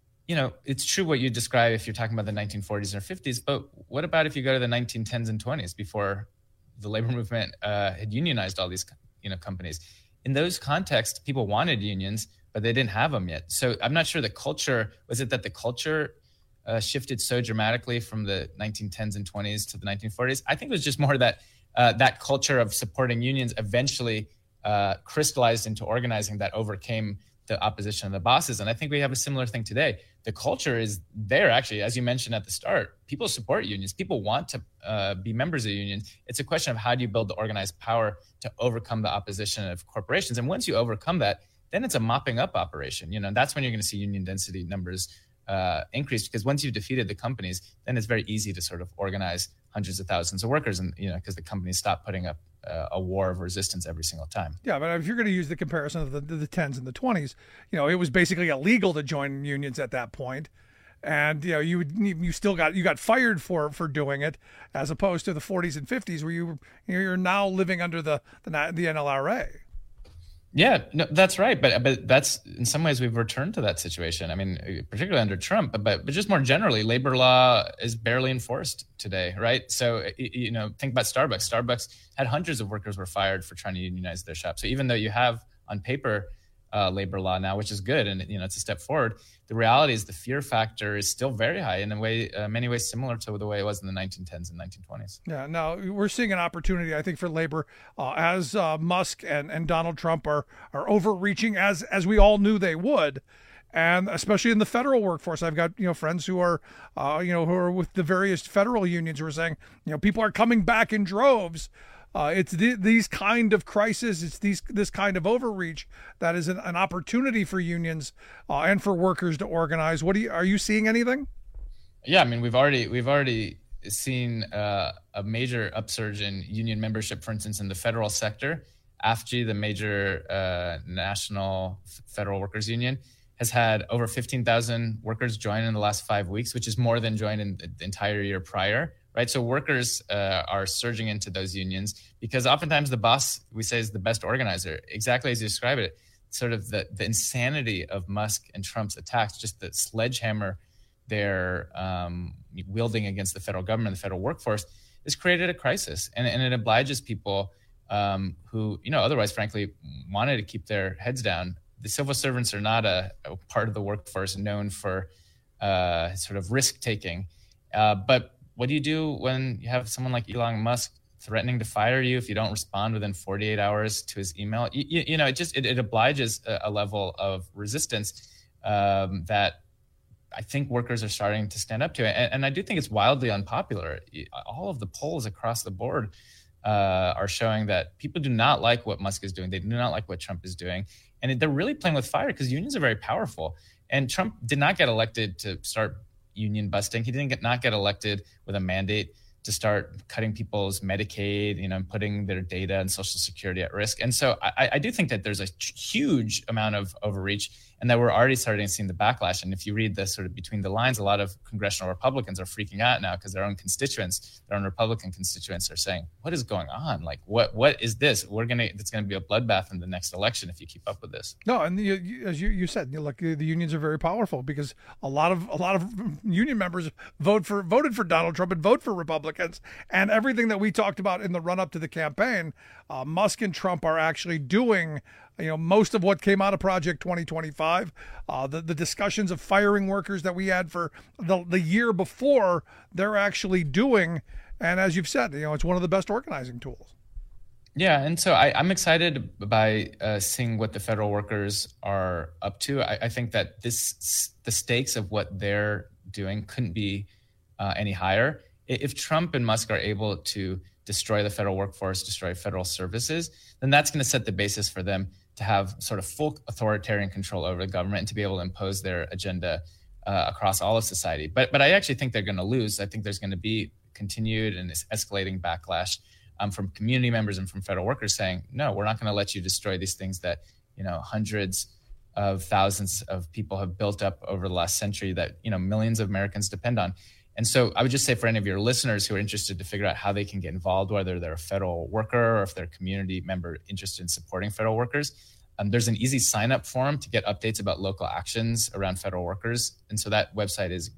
it's true what you describe if you're talking about the 1940s or 50s, but what about if you go to the 1910s and 20s before the labor movement had unionized all these, companies? In those contexts, people wanted unions, but they didn't have them yet. So I'm not sure the culture, was it that the culture shifted so dramatically from the 1910s and 20s to the 1940s? I think it was just more that that culture of supporting unions eventually crystallized into organizing that overcame the opposition of the bosses. And I think we have a similar thing today. The culture is there, actually, as you mentioned at the start. People support unions. People want to be members of unions. It's a question of how do you build the organized power to overcome the opposition of corporations. And once you overcome that, then it's a mopping up operation. That's when you're going to see union density numbers increase, because once you've defeated the companies, then it's very easy to sort of organize hundreds of thousands of workers, and because the companies stop putting up a war of resistance every single time. Yeah, but if you're going to use the comparison of the 10s and the 20s, it was basically illegal to join unions at that point, and you got fired for doing it, as opposed to the 40s and 50s where you're now living under the NLRA. Yeah, no, that's right. But that's, in some ways, we've returned to that situation. I mean, particularly under Trump, but just more generally, labor law is barely enforced today, right? So, think about Starbucks. Starbucks had hundreds of workers were fired for trying to unionize their shop. So even though you have on paper labor law now, which is good, and it's a step forward, the reality is the fear factor is still very high in a way, many ways similar to the way it was in the 1910s and 1920s. Yeah, now we're seeing an opportunity, I think, for labor as Musk and Donald Trump are overreaching, as we all knew they would, and especially in the federal workforce. I've got friends who are who are with the various federal unions who are saying people are coming back in droves. It's these kind of crises, it's this kind of overreach that is an opportunity for unions and for workers to organize. Are you seeing anything? Yeah, I mean, we've already seen a major upsurge in union membership, for instance, in the federal sector. AFGE, the major national federal workers union, has had over 15,000 workers join in the last 5 weeks, which is more than joined in the entire year prior. Right, so workers are surging into those unions because oftentimes the boss, we say, is the best organizer. Exactly as you describe it, sort of the insanity of Musk and Trump's attacks, just the sledgehammer they're wielding against the federal government, the federal workforce, has created a crisis, and it obliges people who otherwise, frankly, wanted to keep their heads down. The civil servants are not a part of the workforce known for sort of risk taking, but what do you do when you have someone like Elon Musk threatening to fire you if you don't respond within 48 hours to his email. It obliges a level of resistance that I think workers are starting to stand up to. And I do think it's wildly unpopular. All of the polls across the board are showing that people do not like what Musk is doing. They do not like what Trump is doing. And they're really playing with fire because unions are very powerful. And Trump did not get elected to start union busting. He didn't not get elected with a mandate to start cutting people's Medicaid, and putting their data and Social Security at risk. And so I do think that there's a huge amount of overreach, and that we're already starting to see the backlash. And if you read the sort of between the lines, a lot of congressional Republicans are freaking out now because their own Republican constituents are saying, what is going on? Like, what is this? It's going to be a bloodbath in the next election if you keep up with this. No, and as you said, look, the unions are very powerful because a lot of union members voted for Donald Trump and vote for Republicans. And everything that we talked about in the run up to the campaign, Musk and Trump are actually doing most of what came out of Project 2025, the discussions of firing workers that we had for the year before, they're actually doing. And as you've said, it's one of the best organizing tools. Yeah. And so I'm excited by seeing what the federal workers are up to. I think that the stakes of what they're doing couldn't be any higher. If Trump and Musk are able to destroy the federal workforce, destroy federal services, then that's going to set the basis for them to have sort of full authoritarian control over the government and to be able to impose their agenda across all of society. But I actually think they're going to lose. I think there's going to be continued and escalating backlash from community members and from federal workers saying, no, we're not going to let you destroy these things that, hundreds of thousands of people have built up over the last century that, millions of Americans depend on. And so I would just say for any of your listeners who are interested to figure out how they can get involved, whether they're a federal worker or if they're a community member interested in supporting federal workers, there's an easy sign-up form to get updates about local actions around federal workers. And so that website is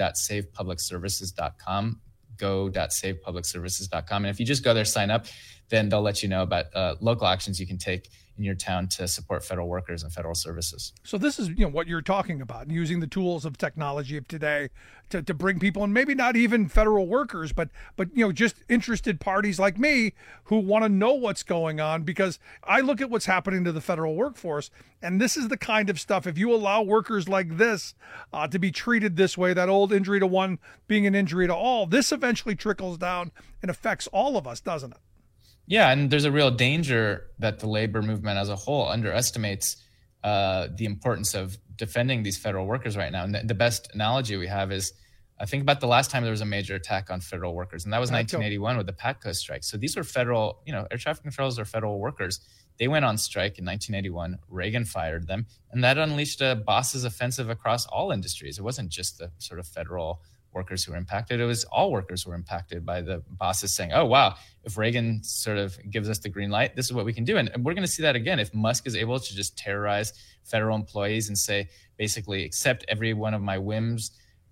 go.savepublicservices.com, go.savepublicservices.com. And if you just go there, sign up, then they'll let you know about local actions you can take in your town to support federal workers and federal services. So this is what you're talking about, using the tools of technology of today to bring people, and maybe not even federal workers, but just interested parties like me who want to know what's going on, because I look at what's happening to the federal workforce, and this is the kind of stuff, if you allow workers like this to be treated this way, that old injury to one being an injury to all, this eventually trickles down and affects all of us, doesn't it? Yeah, and there's a real danger that the labor movement as a whole underestimates the importance of defending these federal workers right now. And the best analogy we have is, think about the last time there was a major attack on federal workers, and that was 1981 with the PATCO strike. So these were federal, air traffic controllers are federal workers. They went on strike in 1981. Reagan fired them, and that unleashed a boss's offensive across all industries. It wasn't just the sort of federal workers who were impacted. It was all workers who were impacted by the bosses saying, oh, wow, if Reagan sort of gives us the green light, this is what we can do. And we're going to see that again. If Musk is able to just terrorize federal employees and say, basically, accept every one of my whims,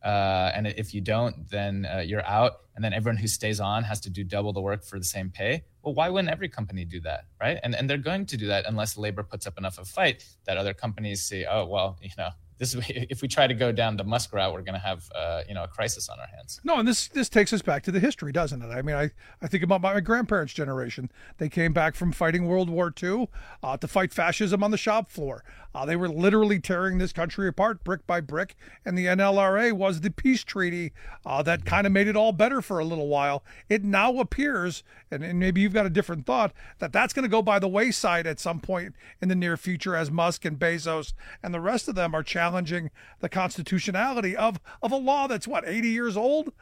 and if you don't, then you're out. And then everyone who stays on has to do double the work for the same pay. Well, why wouldn't every company do that, right? And they're going to do that unless labor puts up enough of a fight that other companies say, oh, well, this is, if we try to go down the Musk route, we're going to have a crisis on our hands. No, and this takes us back to the history, doesn't it? I mean, I think about my grandparents' generation. They came back from fighting World War II to fight fascism on the shop floor. They were literally tearing this country apart brick by brick, and the NLRA was the peace treaty that kind of made it all better for a little while. It now appears, and maybe you've got a different thought, that's going to go by the wayside at some point in the near future as Musk and Bezos and the rest of them are challenging the constitutionality of a law that's, 80 years old?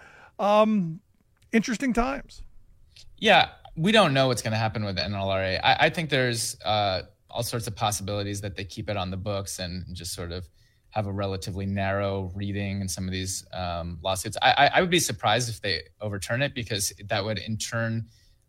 Interesting times. Yeah, we don't know what's going to happen with the NLRA. I think there's all sorts of possibilities that they keep it on the books and just sort of have a relatively narrow reading in some of these lawsuits. I would be surprised if they overturn it, because that would in turn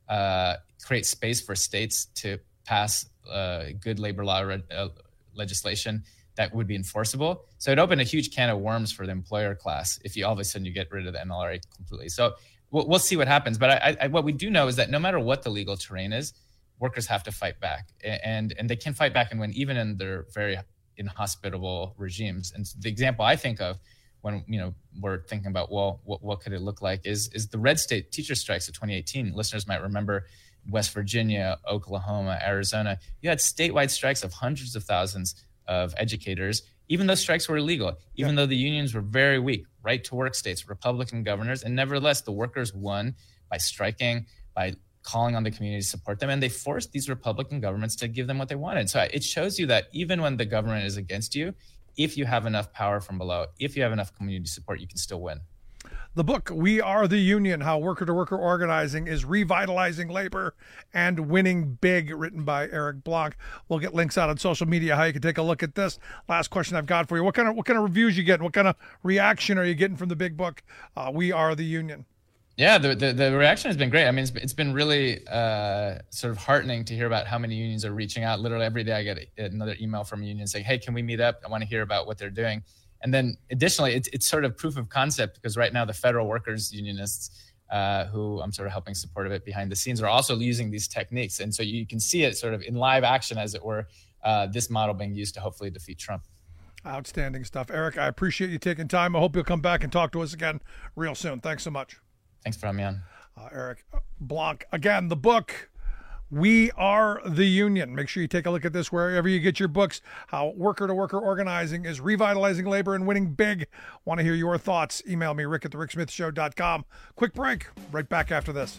create space for states to pass good labor law legislation that would be enforceable. So it opened a huge can of worms for the employer class if you all of a sudden you get rid of the NLRA completely. So we'll see what happens. But what we do know is that no matter what the legal terrain is, workers have to fight back, and they can fight back and win even in their very inhospitable regimes. And the example I think of when we're thinking about, well, what could it look like, is the red state teacher strikes of 2018. Listeners might remember West Virginia, Oklahoma, Arizona. You had statewide strikes of hundreds of thousands of educators, even though strikes were illegal, even though the unions were very weak, right to work states, Republican governors, and nevertheless, the workers won by striking, by calling on the community to support them, and they forced these Republican governments to give them what they wanted. So it shows you that even when the government is against you, if you have enough power from below, if you have enough community support, you can still win. The book, We Are the Union, How Worker-to-Worker Organizing is Revitalizing Labor and Winning Big, written by Eric Blanc. We'll get links out on social media how you can take a look at this. Last question I've got for you. What kind of reviews you getting? What kind of reaction are you getting from the big book, We Are the Union? Yeah, the reaction has been great. I mean, it's been really sort of heartening to hear about how many unions are reaching out. Literally every day I get another email from a union saying, hey, can we meet up? I want to hear about what they're doing. And then additionally, it's sort of proof of concept, because right now the federal workers unionists who I'm sort of helping support of it behind the scenes are also using these techniques. And so you can see it sort of in live action, as it were, this model being used to hopefully defeat Trump. Outstanding stuff. Eric, I appreciate you taking time. I hope you'll come back and talk to us again real soon. Thanks so much. Thanks for having me on. Eric Blanc. Again, the book, We Are the Union. Make sure you take a look at this wherever you get your books. How Worker-to-Worker Organizing is Revitalizing Labor and Winning Big. Want to hear your thoughts? Email me, rick@thericksmithshow.com. Quick break. Right back after this.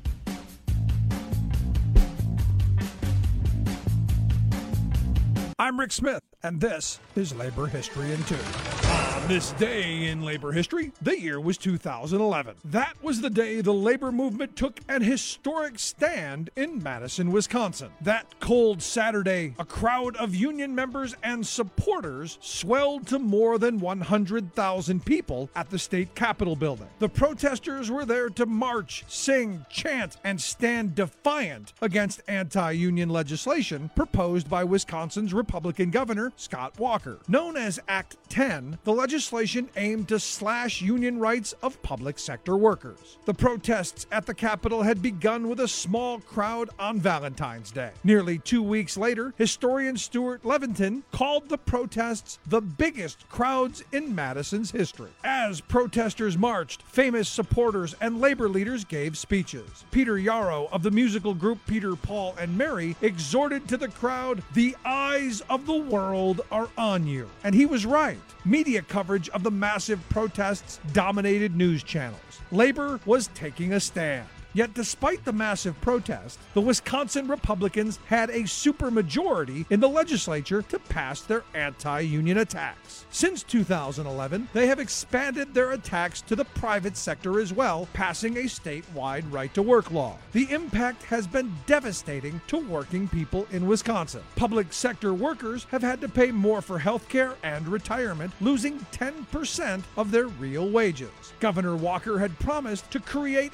I'm Rick Smith, and this is Labor History in 2. On this day in labor history, the year was 2011. That was the day the labor movement took an historic stand in Madison, Wisconsin. That cold Saturday, a crowd of union members and supporters swelled to more than 100,000 people at the state capitol building. The protesters were there to march, sing, chant, and stand defiant against anti-union legislation proposed by Wisconsin's Republican Governor Scott Walker. Known as Act 10, the legislation aimed to slash union rights of public sector workers. The protests at the Capitol had begun with a small crowd on Valentine's Day. Nearly 2 weeks later, historian Stuart Leventon called the protests the biggest crowds in Madison's history. As protesters marched, famous supporters and labor leaders gave speeches. Peter Yarrow of the musical group Peter, Paul, and Mary exhorted to the crowd, "The eyes of the world are on you." And he was right. Media coverage of the massive protests dominated news channels. Labor was taking a stand. Yet despite the massive protest, the Wisconsin Republicans had a supermajority in the legislature to pass their anti-union attacks. Since 2011, they have expanded their attacks to the private sector as well, passing a statewide right-to-work law. The impact has been devastating to working people in Wisconsin. Public sector workers have had to pay more for health care and retirement, losing 10% of their real wages. Governor Walker had promised to create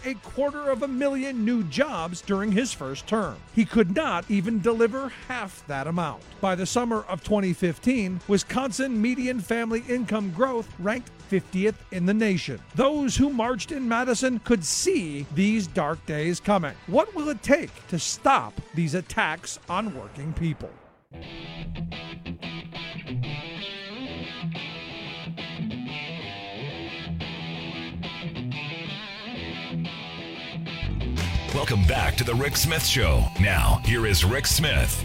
250,000 new jobs during his first term. He could not even deliver half that amount. By the summer of 2015, Wisconsin median family income growth ranked 50th in the nation. Those who marched in Madison could see these dark days coming. What will it take to stop these attacks on working people? Welcome back to the Rick Smith Show. Now, here is Rick Smith.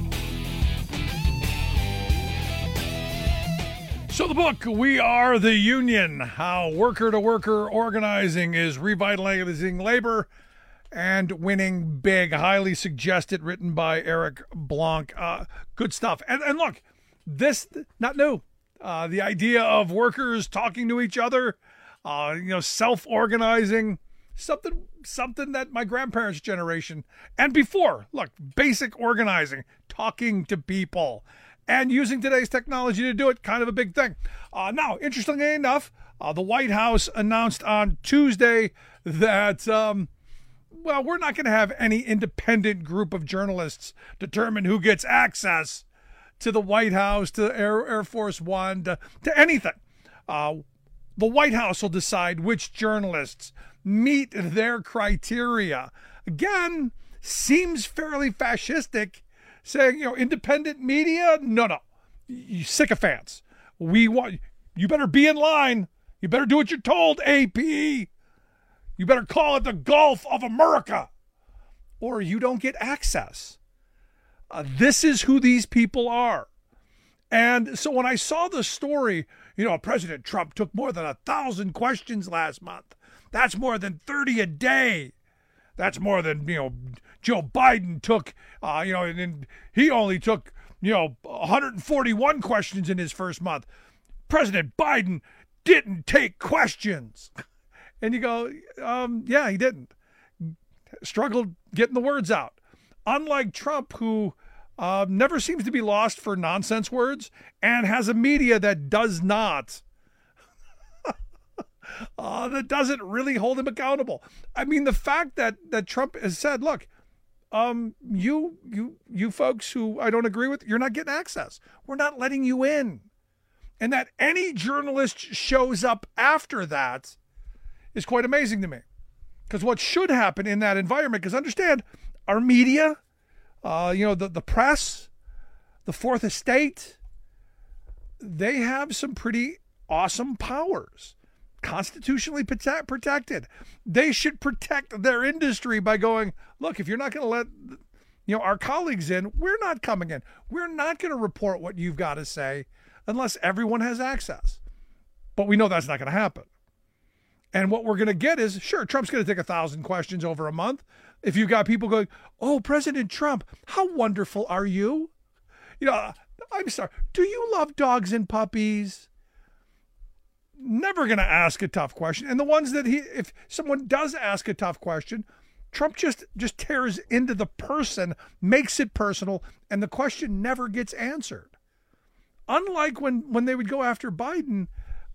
So the book, We Are the Union, How Worker-to-Worker Organizing is Revitalizing Labor and Winning Big. Highly suggested, written by Eric Blanc. Good stuff. And look, this, not new. The idea of workers talking to each other, self-organizing, something that my grandparents' generation and before, look, basic organizing, talking to people, and using today's technology to do it, kind of a big thing. Now, interestingly enough, the White House announced on Tuesday that, we're not going to have any independent group of journalists determine who gets access to the White House, to Air Force One, to anything. The White House will decide which journalists meet their criteria. Again, seems fairly fascistic, saying, independent media? No. You sycophants. You better be in line. You better do what you're told, AP. You better call it the Gulf of America, or you don't get access. This is who these people are. And so when I saw the story, President Trump took more than 1,000 questions last month. That's more than 30 a day. That's more than, Joe Biden took, and he only took, 141 questions in his first month. President Biden didn't take questions. And you go, yeah, he didn't. Struggled getting the words out. Unlike Trump, who never seems to be lost for nonsense words and has a media that does not, that doesn't really hold him accountable. I mean, the fact that Trump has said, look, you folks who I don't agree with, you're not getting access. We're not letting you in. And that any journalist shows up after that is quite amazing to me. Because what should happen in that environment, because understand, our media, the press, the Fourth Estate, they have some pretty awesome powers, constitutionally protected. They should protect their industry by going, look, if you're not going to let our colleagues in, we're not coming in. We're not going to report what you've got to say unless everyone has access. But we know that's not going to happen. And what we're going to get is, sure, Trump's going to take 1,000 questions over a month. If you've got people going, oh, President Trump, how wonderful are you? I'm sorry, do you love dogs and puppies? Never going to ask a tough question. And the ones that if someone does ask a tough question, Trump just tears into the person, makes it personal, and the question never gets answered. Unlike when they would go after Biden,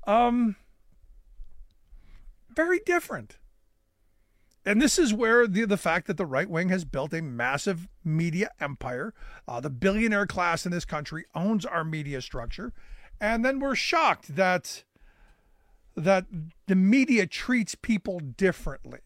very different. And this is where the fact that the right wing has built a massive media empire, the billionaire class in this country owns our media structure, and then we're shocked that the media treats people differently.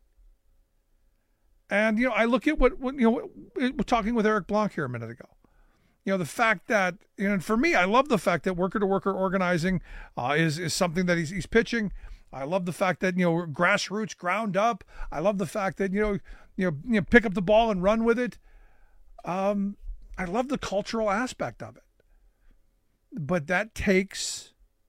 And I look at what we're talking with Eric Blanc here a minute ago. The fact that, and for me, I love the fact that worker-to-worker organizing is something that he's pitching. I love the fact that, grassroots, ground up. I love the fact that, pick up the ball and run with it. I love the cultural aspect of it. But that takes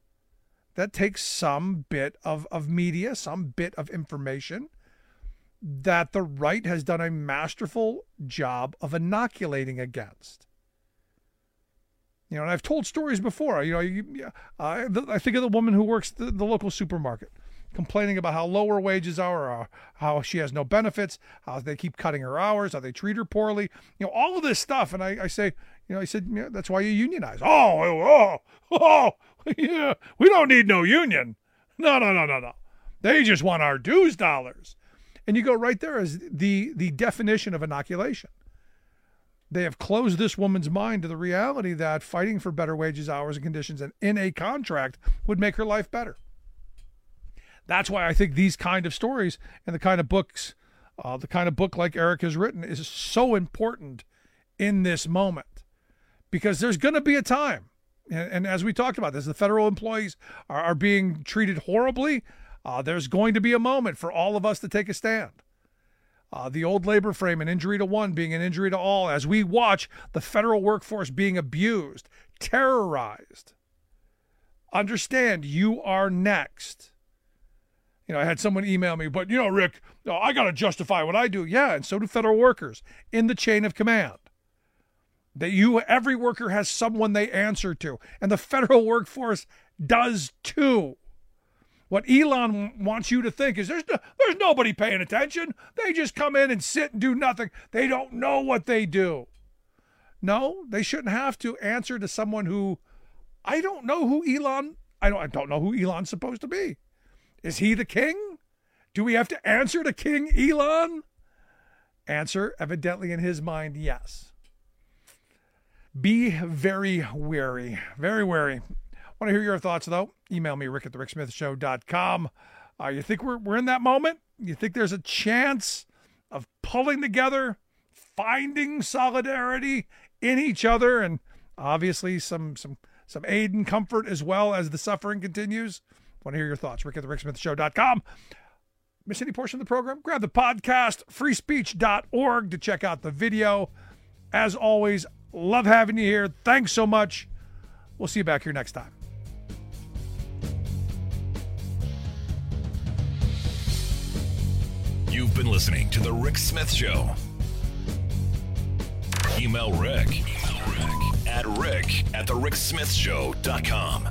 some bit of media, some bit of information that the right has done a masterful job of inoculating against. And I've told stories before. I think of the woman who works the local supermarket, complaining about how low her wages are, or how she has no benefits, how they keep cutting her hours, how they treat her poorly. All of this stuff. And I say, I said, that's why you unionize. Oh, yeah, we don't need no union. No. They just want our dues dollars. And you go right there as the definition of inoculation. They have closed this woman's mind to the reality that fighting for better wages, hours, and conditions and in a contract would make her life better. That's why I think these kind of stories and the kind of books, the kind of book like Eric has written is so important in this moment. Because there's going to be a time, and as we talked about this, the federal employees are being treated horribly. There's going to be a moment for all of us to take a stand. The old labor frame, an injury to one being an injury to all, as we watch the federal workforce being abused, terrorized. Understand, you are next. I had someone email me, but Rick, I got to justify what I do. Yeah, and so do federal workers in the chain of command. Every worker has someone they answer to, and the federal workforce does too. What Elon wants you to think is there's nobody paying attention. They just come in and sit and do nothing. They don't know what they do. No, they shouldn't have to answer to someone who I don't know who I don't know who Elon's supposed to be. Is he the king? Do we have to answer to King Elon? Answer, evidently in his mind, yes. Be very wary. Very wary. Want to hear your thoughts, though? Email me, rick@thericksmithshow.com. You think we're in that moment? You think there's a chance of pulling together, finding solidarity in each other, and obviously some aid and comfort as well as the suffering continues? Want to hear your thoughts? Rick at thericksmithshow.com. Miss any portion of the program? Grab the podcast, freespeech.org, to check out the video. As always, love having you here. Thanks so much. We'll see you back here next time. You've been listening to The Rick Smith Show. Email Rick at rick@thericksmithshow.com.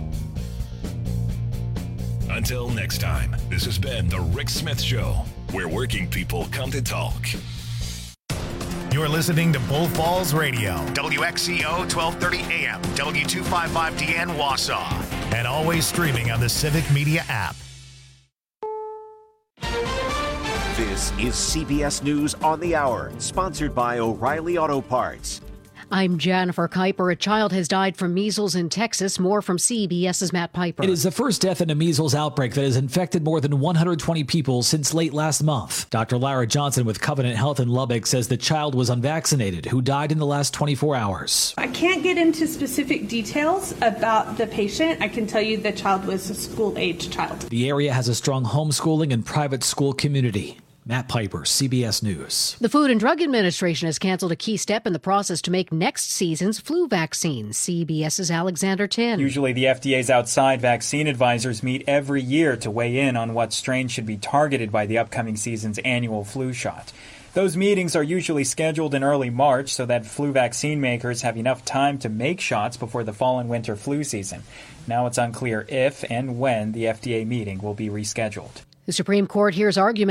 Until next time, this has been The Rick Smith Show, where working people come to talk. You're listening to Bull Falls Radio, WXCO 1230 AM, W255DN Wausau, and always streaming on the Civic Media app. This is CBS News on the Hour, sponsored by O'Reilly Auto Parts. I'm Jennifer Kuiper. A child has died from measles in Texas. More from CBS's Matt Piper. It is the first death in a measles outbreak that has infected more than 120 people since late last month. Dr. Lara Johnson with Covenant Health in Lubbock says the child was unvaccinated who died in the last 24 hours. I can't get into specific details about the patient. I can tell you the child was a school-aged child. The area has a strong homeschooling and private school community. Matt Piper, CBS News. The Food and Drug Administration has canceled a key step in the process to make next season's flu vaccines. CBS's Alexander Tin. Usually the FDA's outside vaccine advisors meet every year to weigh in on what strain should be targeted by the upcoming season's annual flu shot. Those meetings are usually scheduled in early March so that flu vaccine makers have enough time to make shots before the fall and winter flu season. Now it's unclear if and when the FDA meeting will be rescheduled. The Supreme Court hears arguments